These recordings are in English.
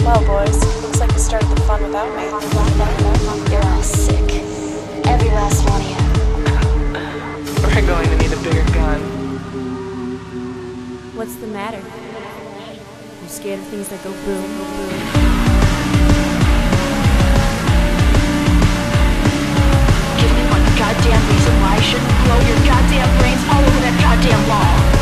Well, boys, looks like you started the fun without me. You're all sick. Every last one of you. We're going to need a bigger gun. What's the matter? You scared of things that go boom, boom, boom? Give me one goddamn reason why I shouldn't blow your goddamn brains all over that goddamn wall.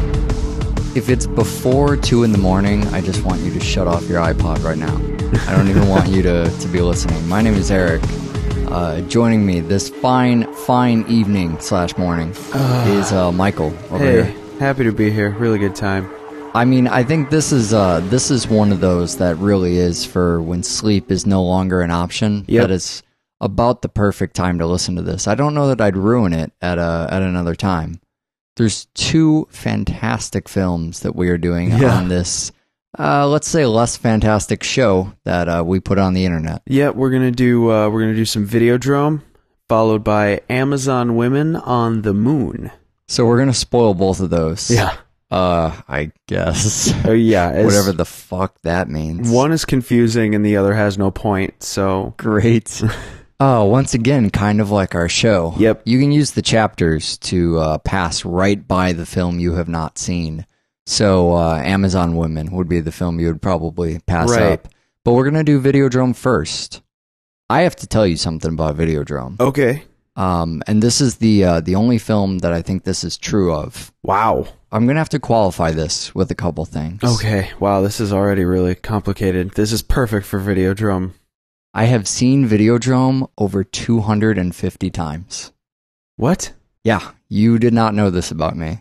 If it's before 2 in the morning, I just want you to shut off your iPod right now. I don't even want you to be listening. My name is Eric. Joining me this fine evening / morning is Michael over here. Happy to be here. Really good time. I mean, I think this is one of those that really is for when sleep is no longer an option. Yep. That is about the perfect time to listen to this. I don't know that I'd ruin it at another time. There's 2 fantastic films that we are doing on this, let's say, less fantastic show that we put on the internet. Yeah, we're gonna do some Videodrome, followed by Amazon Women on the Moon. So we're gonna spoil both of those. Yeah. I guess. Yeah. Whatever the fuck that means. One is confusing and the other has no point. So great. Oh, once again, kind of like our show. Yep. You can use the chapters to pass right by the film you have not seen. So Amazon Women would be the film you would probably pass up. But we're going to do Videodrome first. I have to tell you something about Videodrome. Okay. And this is the only film that I think this is true of. Wow. I'm going to have to qualify this with a couple things. Okay. Wow, this is already really complicated. This is perfect for Videodrome. I have seen Videodrome over 250 times. What? Yeah, you did not know this about me.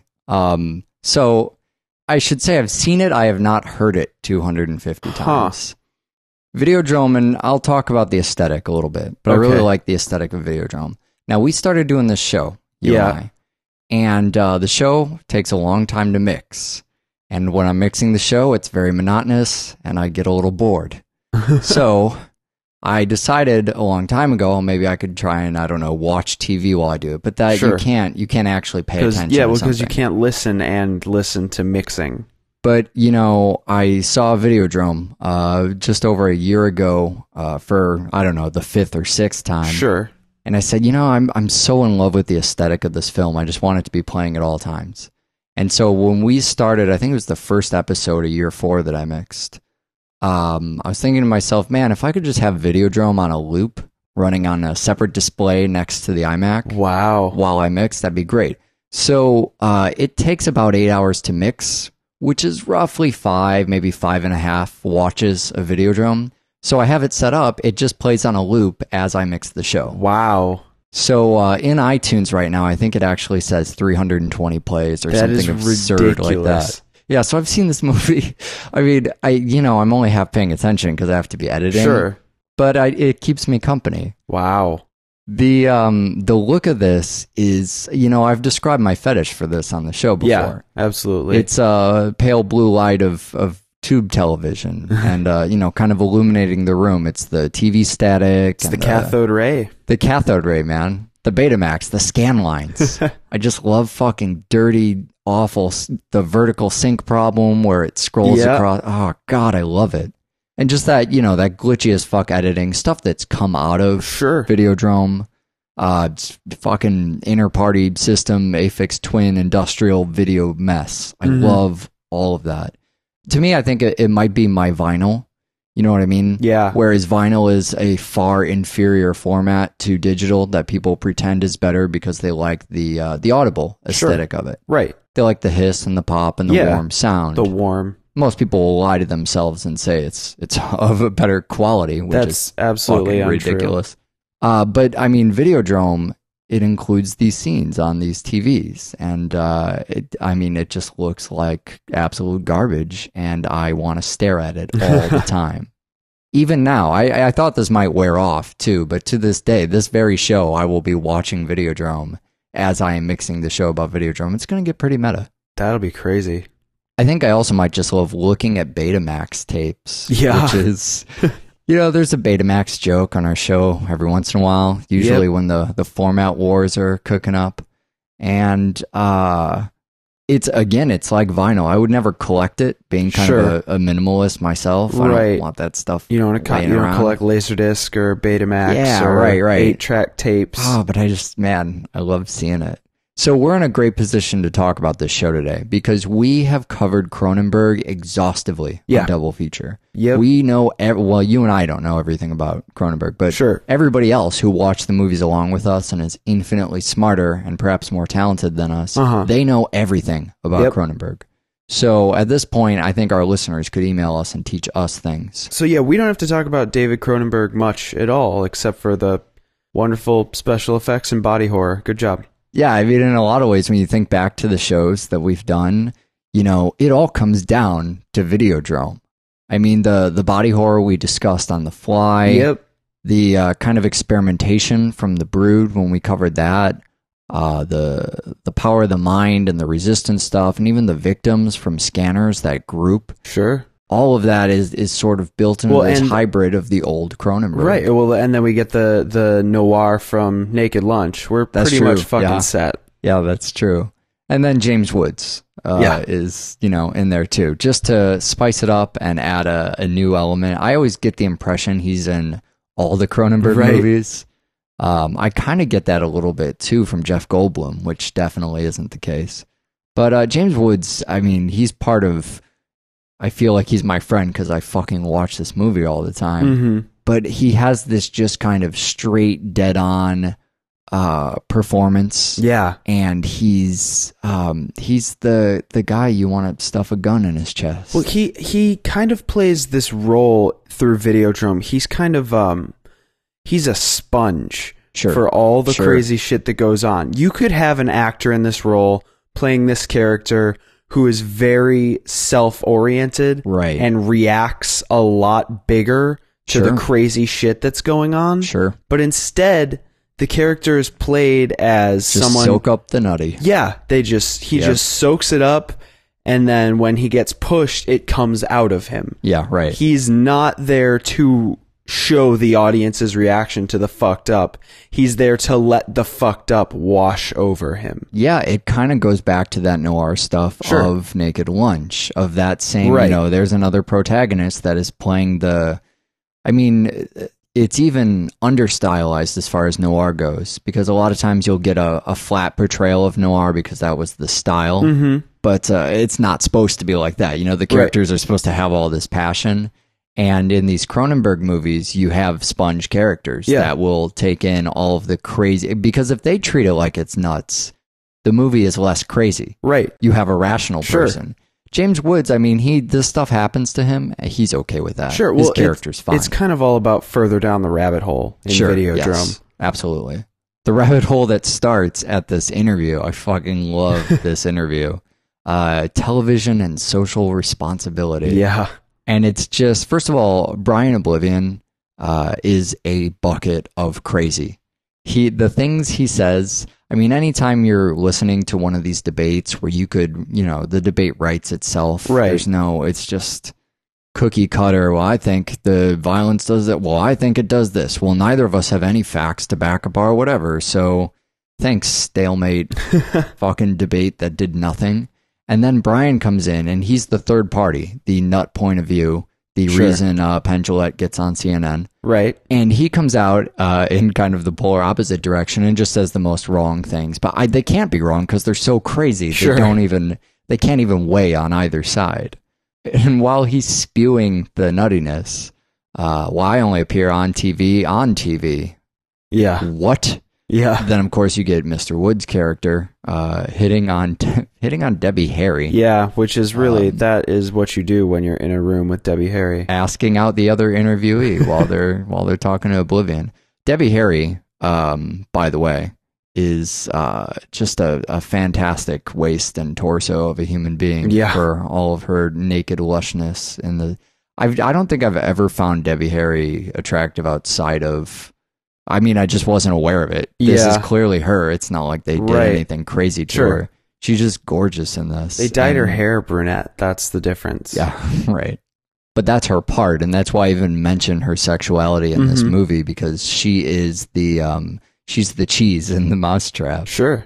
So I should say I've seen it. I have not heard it 250 times. Videodrome, and I'll talk about the aesthetic a little bit, but I really like the aesthetic of Videodrome. Now, we started doing this show, you and I, and the show takes a long time to mix. And when I'm mixing the show, it's very monotonous, and I get a little bored. So I decided a long time ago maybe I could try and, I don't know, watch TV while I do it. But that you can't actually pay attention to Yeah, something. because you can't listen to mixing. But, you know, I saw Videodrome just over a year ago for, I don't know, the 5th or 6th time. Sure. And I said, you know, I'm so in love with the aesthetic of this film. I just want it to be playing at all times. And so when we started, I think it was the first episode of year 4 that I mixed. I was thinking to myself, man, if I could just have Videodrome on a loop running on a separate display next to the iMac while I mix, that'd be great. So it takes about 8 hours to mix, which is roughly 5, maybe 5.5 watches of Videodrome. So I have it set up. It just plays on a loop as I mix the show. Wow. So in iTunes right now, I think it actually says 320 plays or something absurd ridiculous. like that. Yeah, so I've seen this movie. I mean, I'm only half paying attention because I have to be editing. Sure. But it keeps me company. Wow. The look of this is, I've described my fetish for this on the show before. Yeah, absolutely. It's a pale blue light of tube television and, kind of illuminating the room. It's the TV static. It's the cathode ray. The cathode ray, man. The Betamax, the scan lines. I just love fucking dirty, awful, the vertical sync problem where it scrolls across. Oh, God, I love it. And just that, that glitchy as fuck editing, stuff that's come out of Videodrome, fucking inter-party system, Aphex Twin, industrial video mess. I love all of that. To me, I think it might be my vinyl. You know what I mean? Yeah. Whereas vinyl is a far inferior format to digital that people pretend is better because they like the audible aesthetic of it. Right. They like the hiss and the pop and the warm sound. The warm. Most people will lie to themselves and say it's of a better quality, which That's is absolutely fucking ridiculous. But I mean, Videodrome, it includes these scenes on these TVs, and it just looks like absolute garbage, and I want to stare at it all the time. Even now, I thought this might wear off too, but to this day, this very show, I will be watching Videodrome as I am mixing the show about Videodrome. It's going to get pretty meta. That'll be crazy. I think I also might just love looking at Betamax tapes. Yeah. Which is, there's a Betamax joke on our show every once in a while, usually when the format wars are cooking up. And it's like vinyl. I would never collect it, being kind of a minimalist myself. I don't want that stuff. You don't want to collect Laserdisc or Betamax or 8-track tapes. Oh, but I love seeing it. So we're in a great position to talk about this show today because we have covered Cronenberg exhaustively on Double Feature. Yep. We know, well, you and I don't know everything about Cronenberg, but everybody else who watched the movies along with us and is infinitely smarter and perhaps more talented than us, they know everything about Cronenberg. So at this point, I think our listeners could email us and teach us things. So yeah, we don't have to talk about David Cronenberg much at all, except for the wonderful special effects and body horror. Good job. Yeah, I mean, in a lot of ways, when you think back to the shows that we've done, you know, it all comes down to Videodrome. I mean, the body horror we discussed on The Fly, the kind of experimentation from The Brood when we covered that, the Power of the Mind and the Resistance stuff, and even the Victims from Scanners, that group. Sure. All of that is sort of built into this hybrid of the old Cronenberg. Right. Well, and then we get the noir from Naked Lunch. We're pretty much fucking set. Yeah, that's true. And then James Woods is, you know, in there too, just to spice it up and add a new element. I always get the impression he's in all the Cronenberg movies. I kind of get that a little bit too from Jeff Goldblum, which definitely isn't the case. But James Woods, I mean, he's part of... I feel like he's my friend because I fucking watch this movie all the time. Mm-hmm. But he has this just kind of straight, dead-on performance. Yeah. And he's the guy you want to stuff a gun in his chest. Well, he kind of plays this role through Videodrome. He's kind of he's a sponge for all the crazy shit that goes on. You could have an actor in this role playing this character who is very self-oriented and reacts a lot bigger to the crazy shit that's going on. Sure. But instead, the character is played as just someone... soak up the nutty. Yeah, he just soaks it up, and then when he gets pushed, it comes out of him. Yeah, right. He's not there to show the audience's reaction to the fucked up. He's there to let the fucked up wash over him. Yeah, it kind of goes back to that noir stuff of Naked Lunch, of that same, you know, there's another protagonist that is playing the... I mean, it's even under-stylized as far as noir goes, because a lot of times you'll get a flat portrayal of noir because that was the style, but it's not supposed to be like that. You know, the characters are supposed to have all this passion. And in these Cronenberg movies, you have sponge characters that will take in all of the crazy... Because if they treat it like it's nuts, the movie is less crazy. Right. You have a rational person. James Woods, I mean, this stuff happens to him. He's okay with that. Sure. His character's fine. It's kind of all about further down the rabbit hole in Videodrome. Yes, absolutely. The rabbit hole that starts at this interview. I fucking love this interview. Television and social responsibility. Yeah. And it's just, first of all, Brian Oblivion is a bucket of crazy. The things he says, I mean, anytime you're listening to one of these debates where you could, you know, the debate writes itself. Right. It's just cookie cutter. Well, I think the violence does it. Well, I think it does this. Well, neither of us have any facts to back up our whatever. So thanks, stalemate fucking debate that did nothing. And then Brian comes in, and he's the third party, the nut point of view, the reason Penn Jillette gets on CNN. Right. And he comes out in kind of the polar opposite direction and just says the most wrong things. But they can't be wrong because they're so crazy. Sure. They can't even weigh on either side. And while he's spewing the nuttiness, well, I only appear on TV. Yeah. What? Yeah. Then of course you get Mr. Wood's character hitting on Debbie Harry. Yeah, which is really that is what you do when you're in a room with Debbie Harry, asking out the other interviewee while they're talking to Oblivion. Debbie Harry, by the way, is just a fantastic waist and torso of a human being for all of her naked lushness. I don't think I've ever found Debbie Harry attractive outside of... I mean, I just wasn't aware of it. This is clearly her. It's not like they did anything crazy to her. She's just gorgeous in this. They dyed her hair brunette. That's the difference. Yeah, right. But that's her part, and that's why I even mention her sexuality in this movie, because she is she's the cheese in the mousetrap. Sure.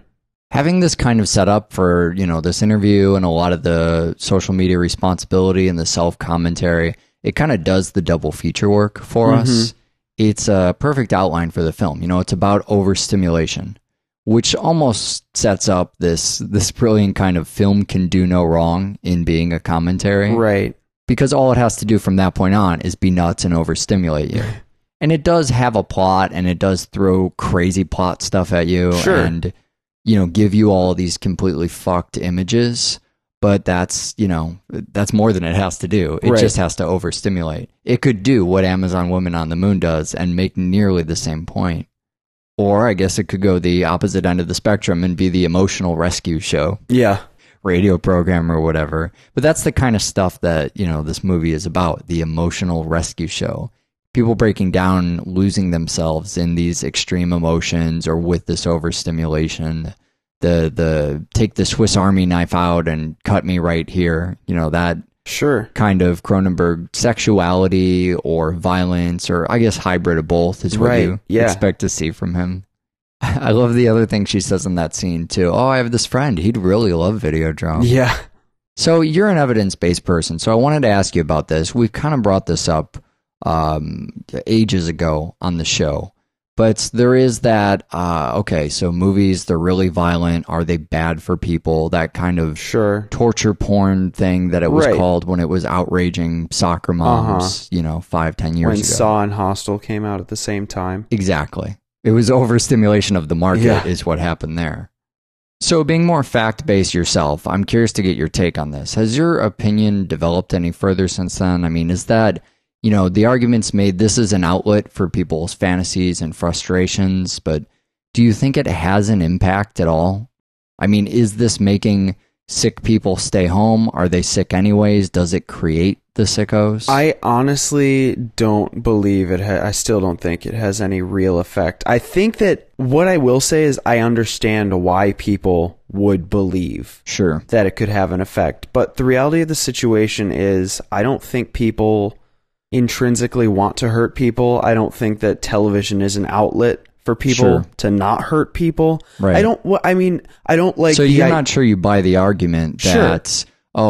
having this kind of setup for, this interview and a lot of the social media responsibility and the self-commentary, it kind of does the double feature work for us. It's a perfect outline for the film. It's about overstimulation, which almost sets up this brilliant kind of film can do no wrong in being a commentary. Right. Because all it has to do from that point on is be nuts and overstimulate you. And it does have a plot, and it does throw crazy plot stuff at you. Sure. And, give you all these completely fucked images. But that's more than it has to do. It just has to overstimulate. It could do what Amazon Woman on the Moon does and make nearly the same point. Or I guess it could go the opposite end of the spectrum and be the emotional rescue show. Yeah. Radio program or whatever. But that's the kind of stuff that, this movie is about, the emotional rescue show. People breaking down, losing themselves in these extreme emotions or with this overstimulation. The take the Swiss Army knife out and cut me right here. That kind of Cronenberg sexuality or violence, or I guess hybrid of both is what you expect to see from him. I love the other thing she says in that scene too. Oh, I have this friend. He'd really love Videodrome. Yeah. So you're an evidence-based person. So I wanted to ask you about this. We've kind of brought this up ages ago on the show. But there is that, so movies, they're really violent. Are they bad for people? That kind of torture porn thing that it was called when it was outraging soccer moms, 5-10 years ago. When Saw and Hostel came out at the same time. Exactly. It was overstimulation of the market is what happened there. So being more fact-based yourself, I'm curious to get your take on this. Has your opinion developed any further since then? I mean, is that... the argument's made this is an outlet for people's fantasies and frustrations, but do you think it has an impact at all? I mean, is this making sick people stay home? Are they sick anyways? Does it create the sickos? I honestly don't believe it. I still don't think it has any real effect. I think that what I will say is I understand why people would believe that it could have an effect. But the reality of the situation is I don't think people... intrinsically want to hurt people. I don't think that television is an outlet for people to not hurt people. Right. I don't like. So you're not sure you buy the argument that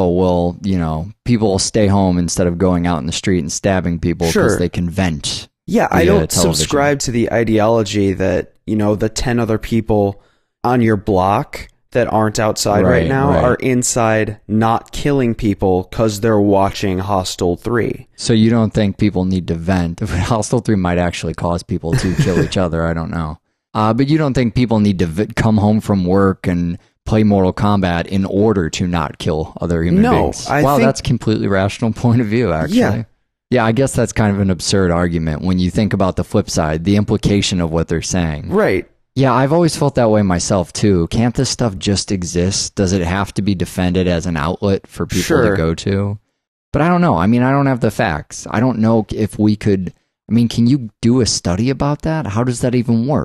people will stay home instead of going out in the street and stabbing people because they can vent. Yeah, I don't subscribe to the ideology that the 10 other people on your block that aren't outside right now are inside not killing people because they're watching Hostel 3. So you don't think people need to vent? Hostel 3 might actually cause people to kill each other. I don't know. But you don't think people need to come home from work and play Mortal Kombat in order to not kill other human beings? Wow, that's a completely rational point of view, actually. Yeah, I guess that's kind of an absurd argument when you think about the flip side, the implication of what they're saying. Right. Yeah, I've always felt that way myself, too. Can't this stuff just exist? Does it have to be defended as an outlet for people to go to? But I don't know. I mean, I don't have the facts. I don't know if we could... I mean, can you do a study about that? How does that even work?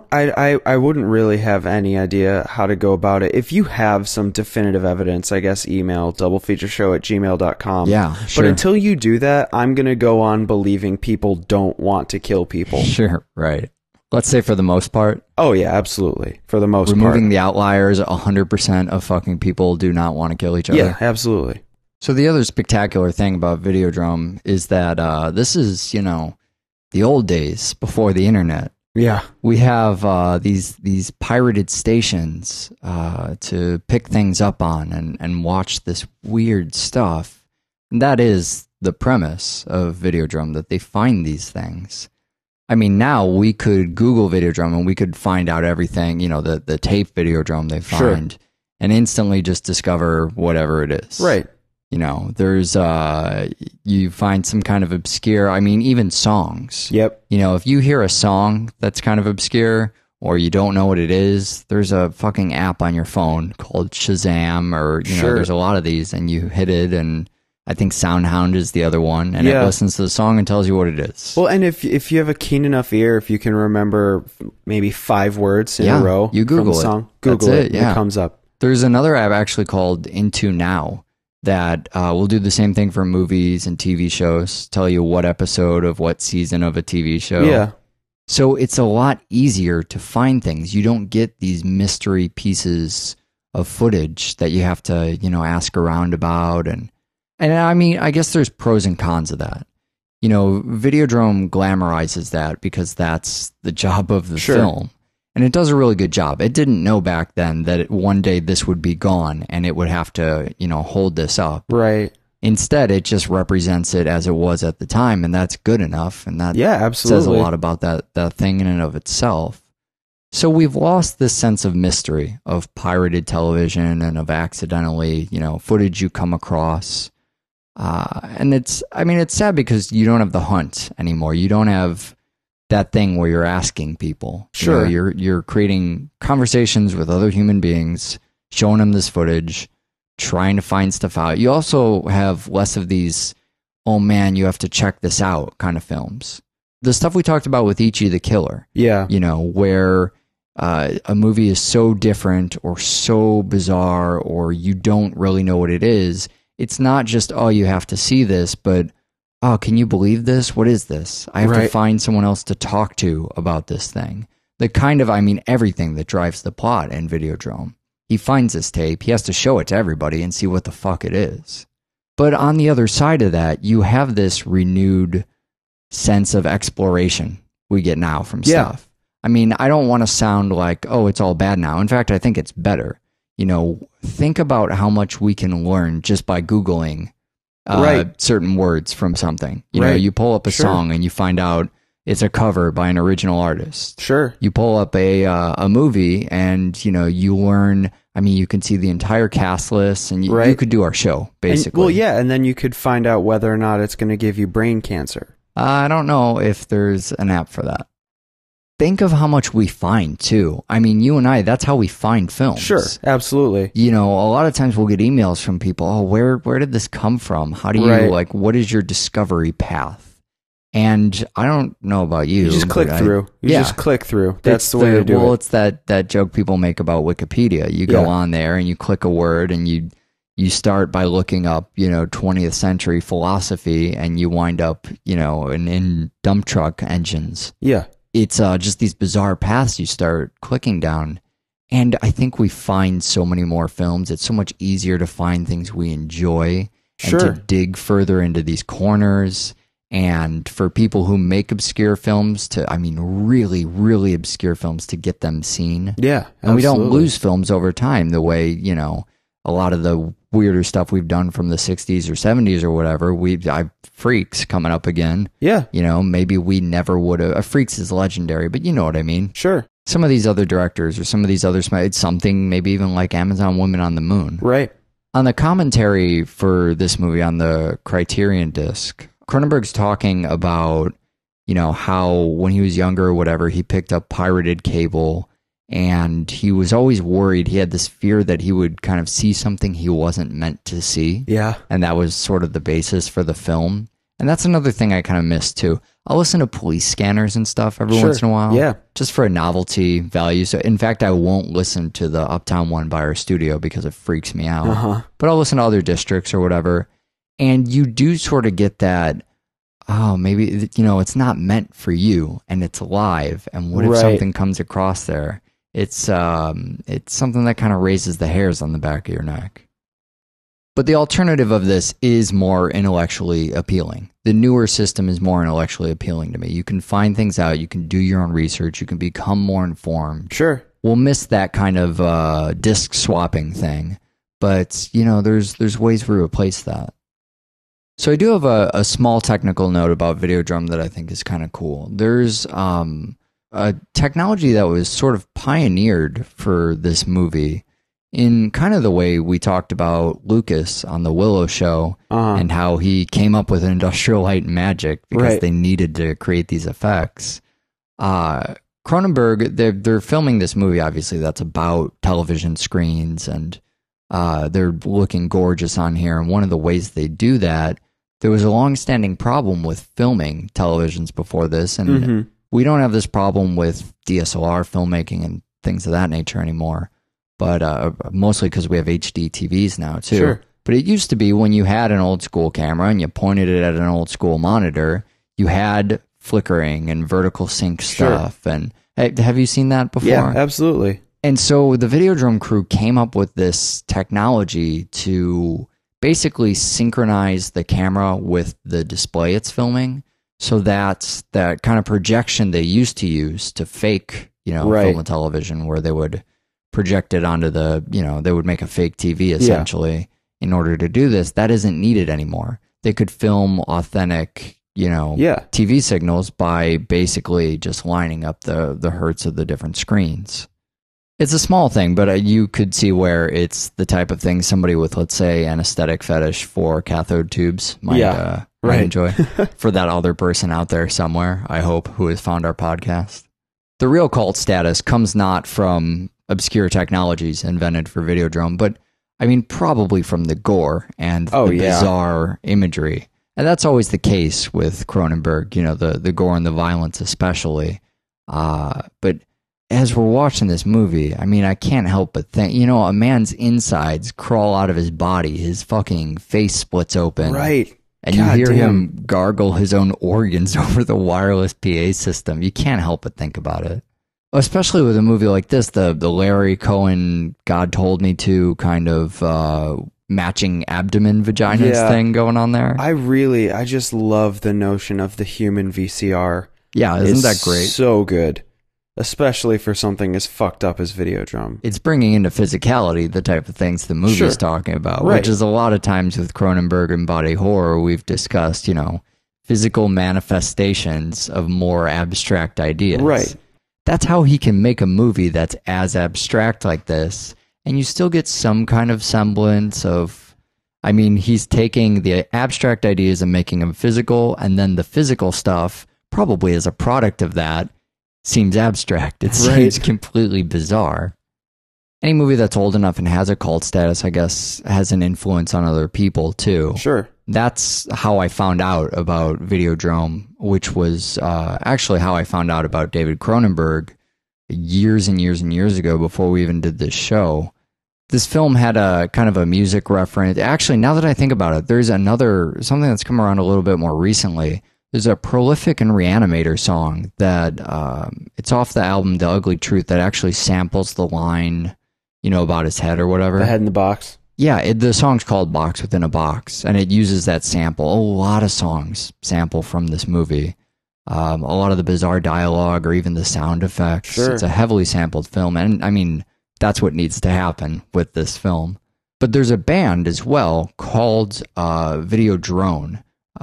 I wouldn't really have any idea how to go about it. If you have some definitive evidence, I guess email doublefeatureshow@gmail.com. Yeah, sure. But until you do that, I'm going to go on believing people don't want to kill people. Sure, right. Let's say for the most part. Oh, yeah, absolutely. For the most part. Removing the outliers, 100% of fucking people do not want to kill each other. Yeah, absolutely. So the other spectacular thing about Videodrome is that this is, the old days before the internet. Yeah. We have these pirated stations to pick things up on and watch this weird stuff. And that is the premise of Videodrome, that they find these things. I mean, now we could Google Videodrome and we could find out everything, the tape Videodrome they find and instantly just discover whatever it is. Right. There's, you find some kind of obscure, even songs. Yep. If you hear a song that's kind of obscure or you don't know what it is, there's a fucking app on your phone called Shazam or, there's a lot of these and you hit it and I think SoundHound is the other one, and it listens to the song and tells you what it is. Well, and if you have a keen enough ear, if you can remember maybe 5 words in a row you Google from the song, Google it, it comes up. There's another app actually called Into Now that will do the same thing for movies and TV shows, tell you what episode of what season of a TV show So it's a lot easier to find things. You don't get these mystery pieces of footage that you have to, ask around about. And I mean, I guess there's pros and cons of that. Videodrome glamorizes that because that's the job of the film. And it does a really good job. It didn't know back then that one day this would be gone and it would have to, hold this up. Right. Instead, it just represents it as it was at the time, and that's good enough. And that absolutely says a lot about that thing in and of itself. So we've lost this sense of mystery of pirated television and of accidentally, footage you come across. And it's sad because you don't have the hunt anymore. You don't have that thing where you're asking people. Sure. You're creating conversations with other human beings, showing them this footage, trying to find stuff out. You also have less of these, oh man, you have to check this out kind of films. The stuff we talked about with Ichi the Killer. Yeah. Where a movie is so different or so bizarre or you don't really know what it is. It's not just, oh, you have to see this, but, oh, can you believe this? What is this? I have to find someone else to talk to about this thing. The kind of, everything that drives the plot in Videodrome. He finds this tape, he has to show it to everybody and see what the fuck it is. But on the other side of that, you have this renewed sense of exploration we get now from stuff. I don't want to sound like, oh, it's all bad now. In fact, I think it's better. Think about how much we can learn just by Googling certain words from something. You pull up a song and you find out it's a cover by an original artist. Sure. You pull up a movie and, you learn, you can see the entire cast list and you could do our show, basically. And then you could find out whether or not it's going to give you brain cancer. I don't know if there's an app for that. Think of how much we find, too. You and I, that's how we find films. Sure, absolutely. A lot of times we'll get emails from people, oh, where did this come from? How do you, what is your discovery path? And I don't know about you. You just click through. Just click through. That's the way to do it. Well, it's that joke people make about Wikipedia. You go on there and you click a word and you start by looking up, 20th century philosophy and you wind up, in dump truck engines. Yeah. It's just these bizarre paths you start clicking down. And I think we find so many more films. It's so much easier to find things we enjoy and to dig further into these corners. And for people who make obscure films to, really, really obscure films to get them seen. Yeah, absolutely. And we don't lose films over time the way, a lot of the weirder stuff we've done from the 60s or 70s or whatever. Freaks coming up again. Yeah. Maybe we never would have. Freaks is legendary, but you know what I mean. Sure. Some of these other directors or some of these other something maybe even like Amazon Women on the Moon. Right. On the commentary for this movie on the Criterion disc, Cronenberg's talking about, how when he was younger or whatever, he picked up pirated cable and he was always worried. He had this fear that he would kind of see something he wasn't meant to see. Yeah. And that was sort of the basis for the film. And that's another thing I kind of miss too. I'll listen to police scanners and stuff every once in a while. Yeah. Just for a novelty value. So in fact, I won't listen to the Uptown one by our studio because it freaks me out. But I'll listen to other districts or whatever. And you do sort of get that, oh, maybe, it's not meant for you and it's live. And what if something comes across there? It's something that kind of raises the hairs on the back of your neck. But the alternative of this is more intellectually appealing. The newer system is more intellectually appealing to me. You can find things out. You can do your own research. You can become more informed. Sure. We'll miss that kind of disc swapping thing. But, there's ways to replace that. So I do have a small technical note about Videodrome that I think is kind of cool. There's a technology that was sort of pioneered for this movie in kind of the way we talked about Lucas on the Willow show and how he came up with Industrial Light and Magic because they needed to create these effects. Cronenberg, they're filming this movie, obviously, that's about television screens and they're looking gorgeous on here. And one of the ways they do that, there was a long-standing problem with filming televisions before this, and we don't have this problem with DSLR filmmaking and things of that nature anymore, but mostly because we have HD TVs now, too. Sure. But it used to be when you had an old-school camera and you pointed it at an old-school monitor, you had flickering and vertical sync stuff. Sure. And have you seen that before? Yeah, absolutely. And so the Videodrome crew came up with this technology to basically synchronize the camera with the display it's filming. So that's that kind of projection they used to use to fake, film and television, where they would project it onto the, they would make a fake TV essentially in order to do this. That isn't needed anymore. They could film authentic, TV signals by basically just lining up the hertz of the different screens. It's a small thing, but you could see where it's the type of thing somebody with, let's say, an aesthetic fetish for cathode tubes might enjoy. For that other person out there somewhere, I hope, who has found our podcast. The real cult status comes not from obscure technologies invented for Videodrome, but I mean probably from the gore and the bizarre imagery. And that's always the case with Cronenberg, the gore and the violence especially. But as we're watching this movie, I mean, I can't help but think, a man's insides crawl out of his body. His fucking face splits open. Right. And you hear him gargle his own organs over the wireless PA system. You can't help but think about it. Especially with a movie like this, the Larry Cohen, God Told Me To kind of matching abdomen vaginas thing going on there. I just love the notion of the human VCR. Yeah, isn't that great? So good. Especially for something as fucked up as Videodrome. It's bringing into physicality the type of things the movie's talking about, which is a lot of times with Cronenberg and body horror, we've discussed, physical manifestations of more abstract ideas. Right. That's how he can make a movie that's as abstract like this, and you still get some kind of semblance of, I mean, he's taking the abstract ideas and making them physical, and then the physical stuff, probably as a product of that, seems abstract. It seems completely bizarre. Any movie that's old enough and has a cult status, I guess, has an influence on other people too. Sure. That's how I found out about Videodrome, which was actually how I found out about David Cronenberg years and years and years ago before we even did this show. This film had a kind of a music reference. Actually, now that I think about it, there's something that's come around a little bit more recently. There's a Prolific and Reanimator song that it's off the album The Ugly Truth that actually samples the line, about his head or whatever. The head in the box. Yeah, the song's called Box Within a Box, and it uses that sample. A lot of songs sample from this movie. A lot of the bizarre dialogue or even the sound effects. Sure. It's a heavily sampled film, and I mean, that's what needs to happen with this film. But there's a band as well called Videodrone.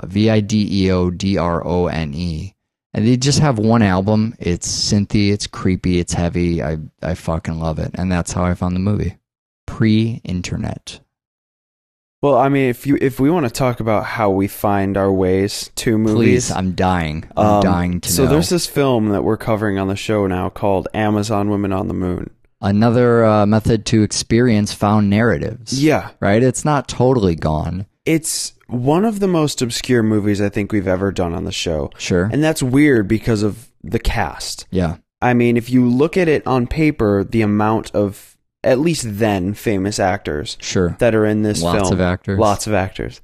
Videodrone, and they just have one album. It's synthy, it's creepy, it's heavy. I fucking love it, and that's how I found the movie. Pre-internet. Well, I mean, if we want to talk about how we find our ways to movies, please, I'm dying. I'm dying to know. So there's this film that we're covering on the show now called Amazon Women on the Moon. Another method to experience found narratives. Yeah, right. It's not totally gone. It's one of the most obscure movies I think we've ever done on the show. Sure. And that's weird because of the cast. Yeah. I mean, if you look at it on paper, the amount of, at least then, famous actors that are in this film. Lots of actors.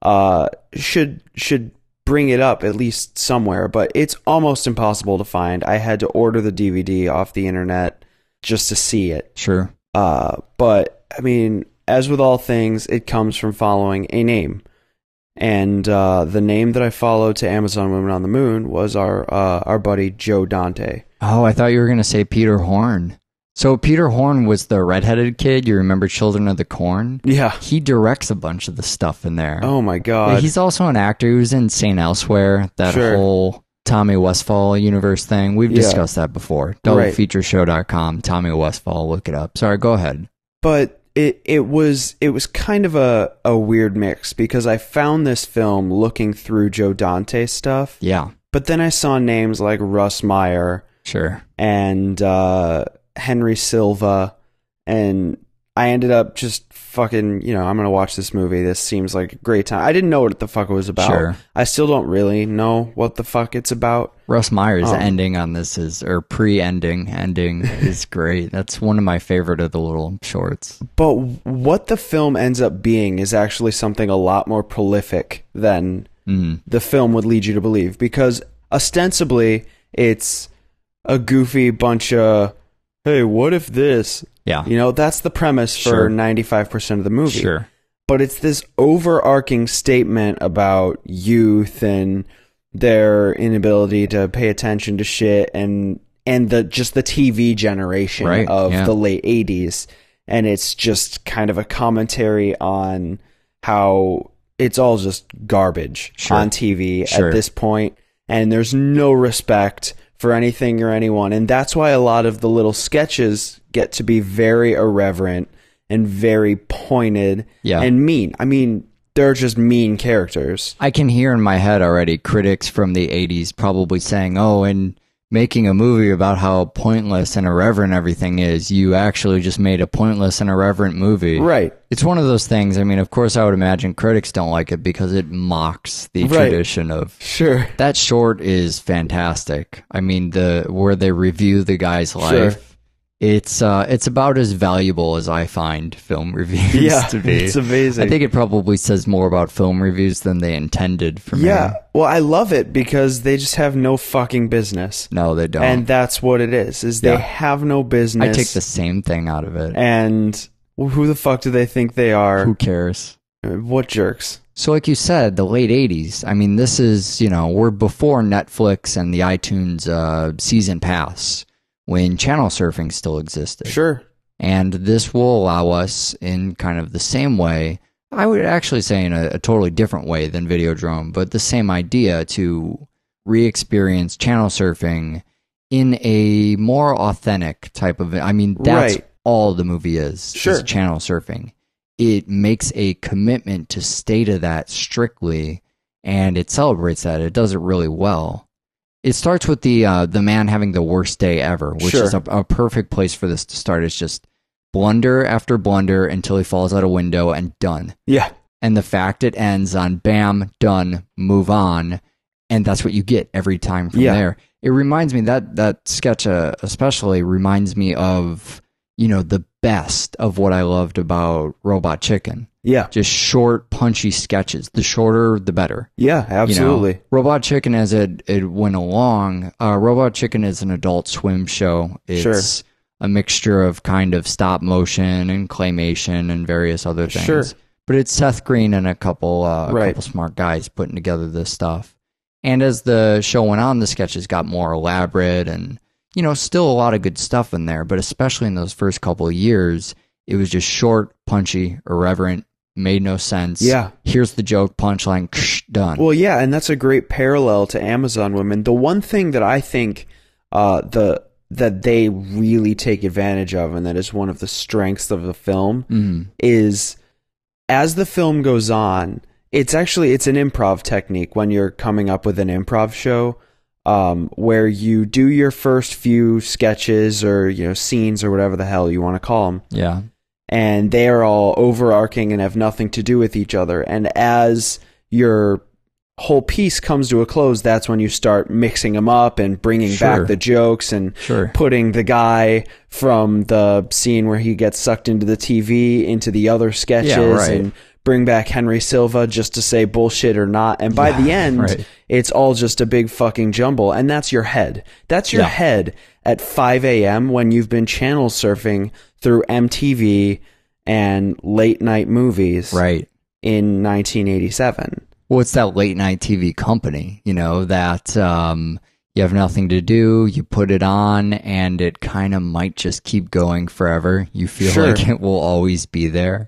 Should bring it up at least somewhere, but it's almost impossible to find. I had to order the DVD off the internet just to see it. Sure. But, I mean, as with all things, it comes from following a name. And the name that I followed to Amazon Women on the Moon was our buddy Joe Dante. Oh, I thought you were going to say Peter Horn. So Peter Horn was the redheaded kid. You remember Children of the Corn? Yeah. He directs a bunch of the stuff in there. Oh, my God. He's also an actor. He was in St. Elsewhere, that whole Tommy Westphall universe thing. We've discussed that before. Doublefeatureshow.com, Tommy Westphall, look it up. Sorry, go ahead. But it was kind of a weird mix because I found this film looking through Joe Dante stuff. Yeah. But then I saw names like Russ Meyer. Sure. And Henry Silva. And I ended up just fucking, I'm going to watch this movie. This seems like a great time. I didn't know what the fuck it was about. Sure. I still don't really know what the fuck it's about. Russ Meyer's ending on this ending is great. That's one of my favorite of the little shorts. But what the film ends up being is actually something a lot more prolific than the film would lead you to believe. Because ostensibly it's a goofy bunch of, hey, what if this? Yeah. You know, that's the premise for 95% of the movie. Sure. But it's this overarching statement about youth and their inability to pay attention to shit and just the TV generation of the late 80s. And it's just kind of a commentary on how it's all just garbage on TV at this point. And there's no respect for anything or anyone. And that's why a lot of the little sketches get to be very irreverent and very pointed and mean. I mean, they're just mean characters. I can hear in my head already critics from the 80s probably saying, oh, and making a movie about how pointless and irreverent everything is, you actually just made a pointless and irreverent movie. Right. It's one of those things. I mean, of course, I would imagine critics don't like it because it mocks the tradition of... Sure. That short is fantastic. I mean, where they review the guy's life, it's about as valuable as I find film reviews to be. It's amazing. I think it probably says more about film reviews than they intended for me. Yeah, well, I love it because they just have no fucking business. No, they don't. And that's what it is they have no business. I take the same thing out of it. And who the fuck do they think they are? Who cares? What jerks? So like you said, the late 80s, I mean, this is, we're before Netflix and the iTunes season pass, when channel surfing still existed. Sure. And this will allow us in kind of the same way, I would actually say in a totally different way than Videodrome, but the same idea to re-experience channel surfing in a more authentic type of... I mean, that's all the movie is channel surfing. It makes a commitment to stay to that strictly, and it celebrates that. It does it really well. It starts with the man having the worst day ever, which is a perfect place for this to start. It's just blunder after blunder until he falls out a window and done. Yeah. And the fact it ends on bam, done, move on, and that's what you get every time from there. It reminds me, that sketch especially reminds me of, the best of what I loved about Robot Chicken. Yeah. Just short, punchy sketches. The shorter, the better. Yeah, absolutely. Robot Chicken, as it went along, Robot Chicken is an Adult Swim show. It's a mixture of kind of stop motion and claymation and various other things. Sure. But it's Seth Green and a couple smart guys putting together this stuff. And as the show went on, the sketches got more elaborate and, still a lot of good stuff in there. But especially in those first couple of years, it was just short, punchy, irreverent, made no sense. Yeah. Here's the joke, punchline, done. Well, yeah, and that's a great parallel to Amazon Women. The one thing that I think that they really take advantage of, and that is one of the strengths of the film, is as the film goes on, it's an improv technique when you're coming up with an improv show, where you do your first few sketches or scenes or whatever the hell you want to call them. Yeah. And they are all overarching and have nothing to do with each other. And as your whole piece comes to a close, that's when you start mixing them up and bringing back the jokes and putting the guy from the scene where he gets sucked into the TV into the other sketches and bring back Henry Silva just to say bullshit or not. And by the end, it's all just a big fucking jumble. And that's your head. That's your head at 5 a.m. when you've been channel surfing through MTV and late night movies in 1987. Well, it's that late night TV company, that you have nothing to do, you put it on, and it kind of might just keep going forever. You feel like it will always be there.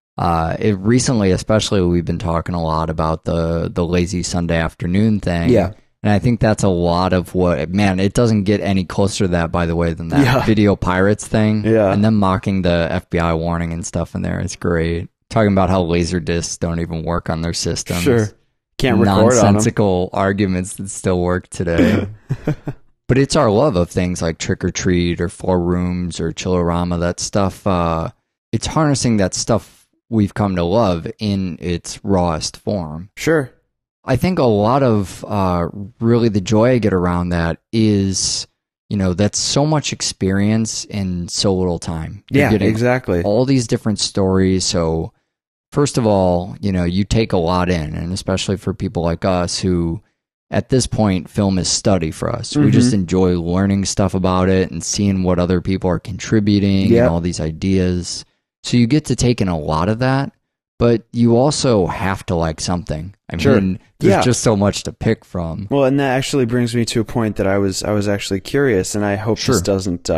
It recently, especially, we've been talking a lot about the lazy Sunday afternoon thing. Yeah. And I think that's a lot of what, man, it doesn't get any closer to that, by the way, than that Video Pirates thing. Yeah. And them mocking the FBI warning and stuff in there is great. Talking about how laser discs don't even work on their systems. Sure. Can't record on them. Nonsensical arguments that still work today. But it's our love of things like Trick or Treat or Four Rooms or Chillerama, that stuff. It's harnessing that stuff we've come to love in its rawest form. Sure. I think a lot of really the joy I get around that is, that's so much experience in so little time. You're getting exactly. All these different stories. So first of all, you take a lot in, and especially for people like us who at this point, film is study for us. We just enjoy learning stuff about it and seeing what other people are contributing and all these ideas. So you get to take in a lot of that, but you also have to like something. I mean, there's just so much to pick from. Well, and that actually brings me to a point that I was actually curious, and I hope this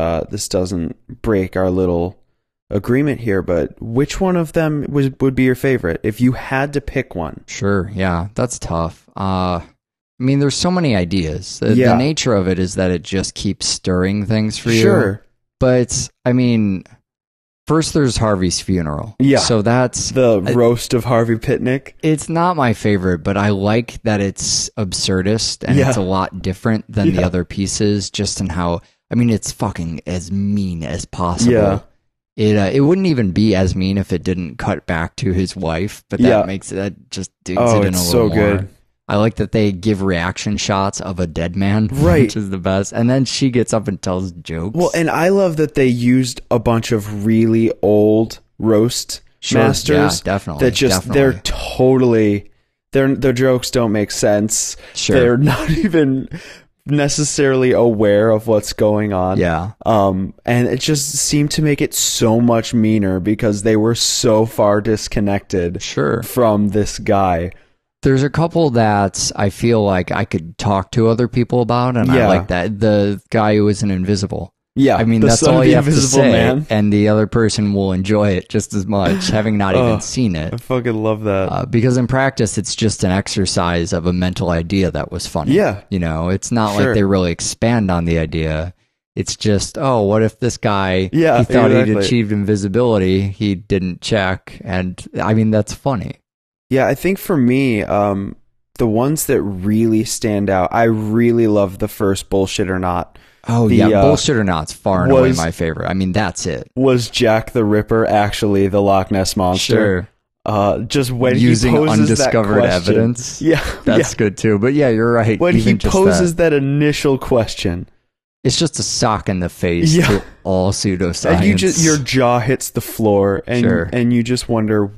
doesn't break our little agreement here, but which one of them would be your favorite if you had to pick one? Sure, yeah, that's tough. I mean, there's so many ideas. The nature of it is that it just keeps stirring things for you. Sure. But, I mean, first there's Harvey's funeral. Yeah. So that's... the roast of Harvey Pitnick. It's not my favorite, but I like that it's absurdist and it's a lot different than the other pieces, just in how... I mean, it's fucking as mean as possible. Yeah. It wouldn't even be as mean if it didn't cut back to his wife, but that just digs it in a little more. Good. I like that they give reaction shots of a dead man, which is the best. And then she gets up and tells jokes. Well, and I love that they used a bunch of really old roast masters. Yeah, definitely. That just, they're totally, their jokes don't make sense. Sure. They're not even necessarily aware of what's going on. Yeah. And it just seemed to make it so much meaner because they were so far disconnected from this guy. There's a couple that I feel like I could talk to other people about, and I like that. The guy who was an invisible. Yeah, I mean, that's all you have to say, and the other person will enjoy it just as much, having not even seen it. I fucking love that. Because in practice, it's just an exercise of a mental idea that was funny. Yeah. You know, it's not like they really expand on the idea. It's just, what if this guy, he thought he'd achieved invisibility, he didn't check, and I mean, that's funny. Yeah, I think for me, the ones that really stand out, I really love the first Bullshit or Not. Oh, Bullshit or Not's far and away my favorite. I mean, that's it. Was Jack the Ripper actually the Loch Ness Monster? Sure. Just when using he poses undiscovered that question, evidence. Yeah. That's good too. But yeah, you're right. When he poses that initial question. It's just a sock in the face to all pseudoscience. And your jaw hits the floor and you just wonder,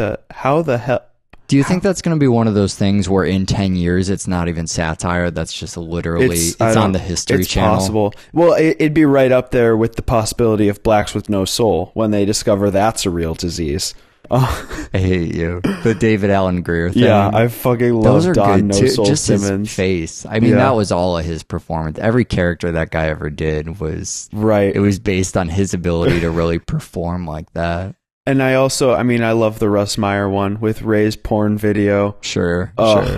how the hell? Do you think that's going to be one of those things where in 10 years it's not even satire? That's just literally it's on the History Channel. It's possible. Well, it'd be right up there with the possibility of Blacks with No Soul when they discover that's a real disease. I hate you. The David Alan Grier thing. Yeah, I fucking love Don No Soul just Simmons. His face. I mean, that was all of his performance. Every character that guy ever did was It was based on his ability to really perform like that. And I love the Russ Meyer one with Ray's porn video. Sure.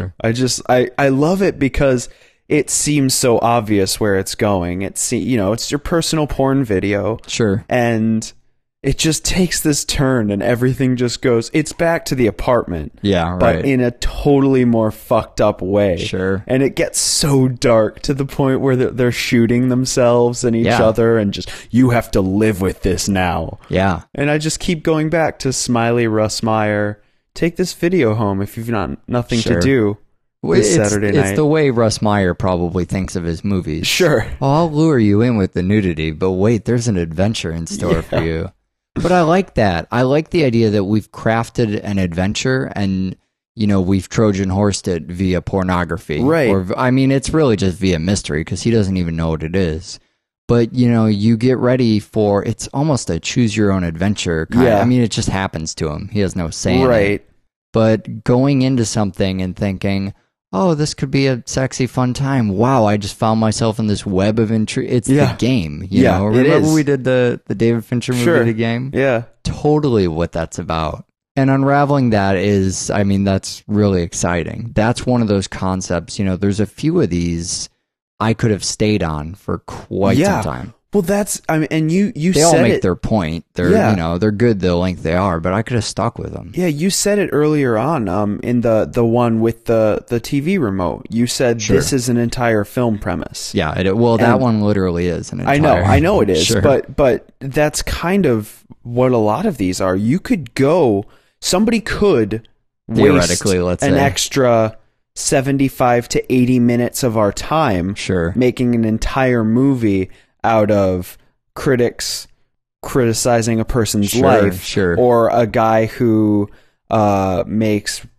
I love it because it seems so obvious where it's going. It's your personal porn video. Sure. And it just takes this turn and everything just goes, it's back to the apartment. Yeah, right. But in a totally more fucked up way. Sure. And it gets so dark to the point where they're shooting themselves and each other and just, you have to live with this now. Yeah. And I just keep going back to Smiley Russ Meyer. Take this video home if you've nothing to do. Saturday night. It's the way Russ Meyer probably thinks of his movies. Sure. Oh, I'll lure you in with the nudity, but wait, there's an adventure in store for you. But I like that. I like the idea that we've crafted an adventure and, we've Trojan horsed it via pornography. Right. Or, I mean, it's really just via mystery because he doesn't even know what it is. But, you get ready for, it's almost a choose your own adventure kind of. I mean, it just happens to him. He has no say in it. But going into something and thinking, oh, this could be a sexy, fun time. Wow, I just found myself in this web of intrigue. It's the game, you know? Remember we did the David Fincher movie, The Game? Yeah. Totally what that's about. And unraveling that is, that's really exciting. That's one of those concepts, there's a few of these I could have stayed on for quite some time. Well, that's, and you they said all make their point. They're, they're good the length they are, but I could have stuck with them. Yeah, you said it earlier on, in the one with the TV remote. You said this is an entire film premise. Yeah, that one literally is an entire. I know it is, but that's kind of what a lot of these are. Somebody could theoretically, let's say, extra 75 to 80 minutes of our time, making an entire movie out of critics criticizing a person's life, or a guy who makes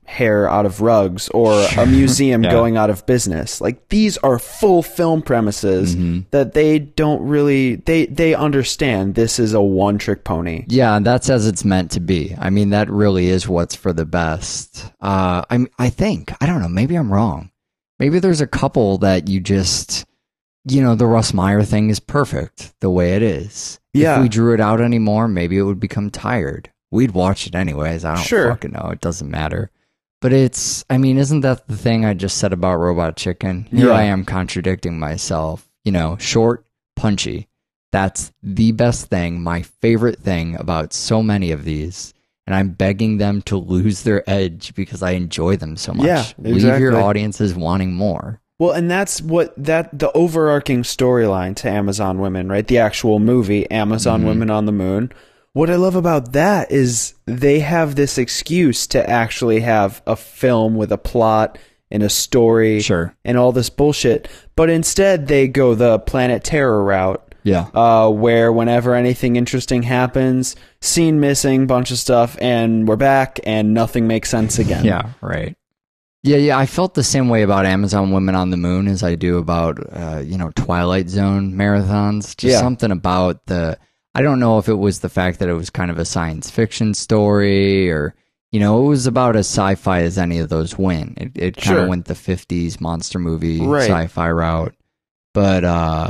hair out of rugs or a museum going out of business. Like, these are full film premises that they don't really, they understand this is a one-trick pony. Yeah, and that's as it's meant to be. I mean, that really is what's for the best. I think, I don't know, maybe I'm wrong. Maybe there's a couple that you just, you know, the Russ Meyer thing is perfect the way it is. Yeah. If we drew it out anymore, maybe it would become tired. We'd watch it anyways. I don't fucking know. It doesn't matter. But it's, I mean, isn't that the thing I just said about Robot Chicken? Here I am contradicting myself. You know, short, punchy. That's the best thing, my favorite thing about so many of these. And I'm begging them to lose their edge because I enjoy them so much. Yeah, exactly. Leave your audiences wanting more. Well, and that's the overarching storyline to Amazon Women, right? The actual movie, Amazon Women on the Moon. What I love about that is they have this excuse to actually have a film with a plot and a story and all this bullshit. But instead, they go the Planet Terror route. Yeah. Where whenever anything interesting happens, scene missing, bunch of stuff, and we're back, and nothing makes sense again. Yeah, right. Yeah, I felt the same way about Amazon Women on the Moon as I do about, Twilight Zone marathons. Just something about I don't know if it was the fact that it was kind of a science fiction story or, you know, it was about as sci-fi as any of those went. It kind of went the 50s monster movie sci-fi route. But,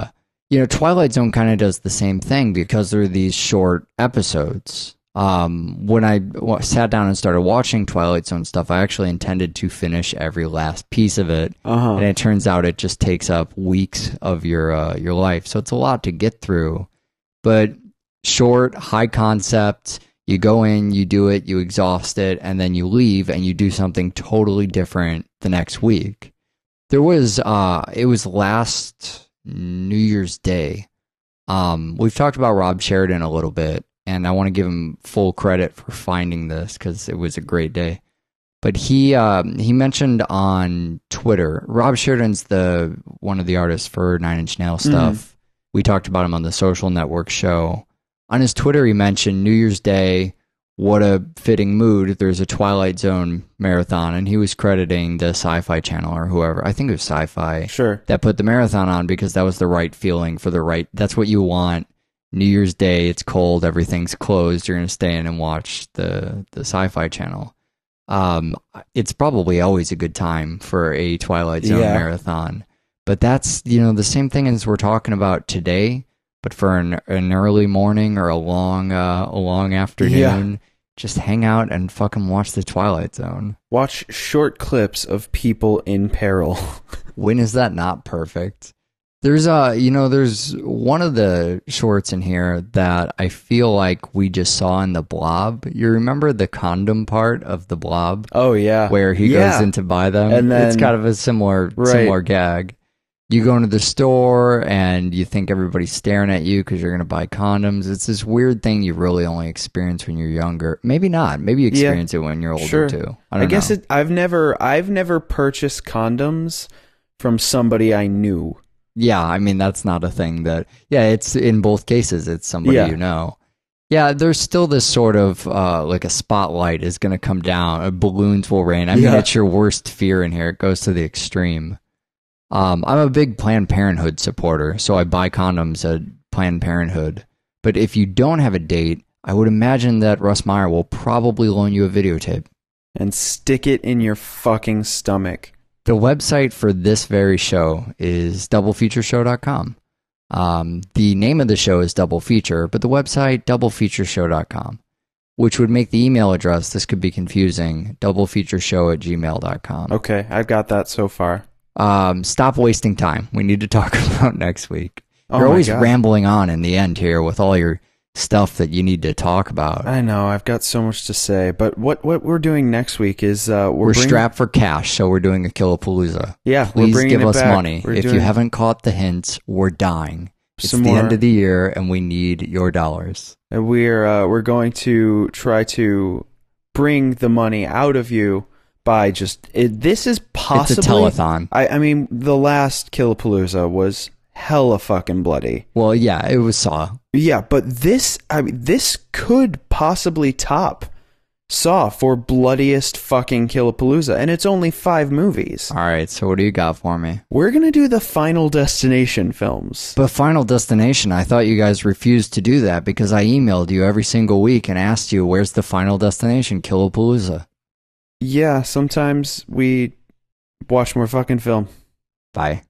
Twilight Zone kind of does the same thing because there are these short episodes. When I sat down and started watching Twilight Zone stuff, I actually intended to finish every last piece of it. And it turns out it just takes up weeks of your life. So it's a lot to get through. But short, high concept, you go in, you do it, you exhaust it, and then you leave and you do something totally different the next week. There was, it was last New Year's Day. We've talked about Rob Sheridan a little bit, and I want to give him full credit for finding this because it was a great day. But he mentioned on Twitter, Rob Sheridan's one of the artists for Nine Inch Nails stuff. We talked about him on the Social Network show. On his Twitter, he mentioned New Year's Day, what a fitting mood. There's a Twilight Zone marathon, and he was crediting the Sci-Fi Channel or whoever. I think it was Sci-Fi. That put the marathon on because that was the right feeling for that's what you want. New Year's Day, it's cold, everything's closed. You're going to stay in and watch the Sci-Fi Channel. It's probably always a good time for a Twilight Zone marathon. But that's, the same thing as we're talking about today, but for an early morning or a long afternoon, just hang out and fucking watch the Twilight Zone. Watch short clips of people in peril. When is that not perfect? There's there's one of the shorts in here that I feel like we just saw in The Blob. You remember the condom part of The Blob? Oh yeah. Where he goes in to buy them? And then, it's kind of a similar gag. You go into the store and you think everybody's staring at you because you're going to buy condoms. It's this weird thing you really only experience when you're younger. Maybe not. Maybe you experience it when you're older too. I guess I've never purchased condoms from somebody I knew. Yeah, I mean that's not a thing it's in both cases it's somebody you know. Yeah, there's still this sort of like a spotlight is going to come down. Balloons will rain. I mean, it's your worst fear in here. It goes to the extreme. I'm a big Planned Parenthood supporter, so I buy condoms at Planned Parenthood. But if you don't have a date, I would imagine that Russ Meyer will probably loan you a videotape. And stick it in your fucking stomach. The website for this very show is doublefeatureshow.com. The name of the show is Double Feature, but the website, doublefeatureshow.com, which would make the email address, this could be confusing, doublefeatureshow@gmail.com. Okay, I've got that so far. Stop wasting time. We need to talk about next week. You're always rambling on in the end here with all your stuff that you need to talk about. I know, I've got so much to say, but what we're doing next week is we're strapped for cash, so we're doing a Killapalooza. Yeah, please give us money. If you haven't caught the hints, we're dying. It's the end of the year, and we need your dollars. And we're going to try to bring the money out of you by this is possibly... It's a telethon. I mean, the last Killapalooza was hella fucking bloody. Well, yeah, it was Saw. Yeah, but this could possibly top Saw for bloodiest fucking Killapalooza, and it's only 5 movies. All right, so what do you got for me? We're going to do the Final Destination films. But Final Destination, I thought you guys refused to do that because I emailed you every single week and asked you, where's the Final Destination, Killapalooza? Yeah, sometimes we watch more fucking film. Bye.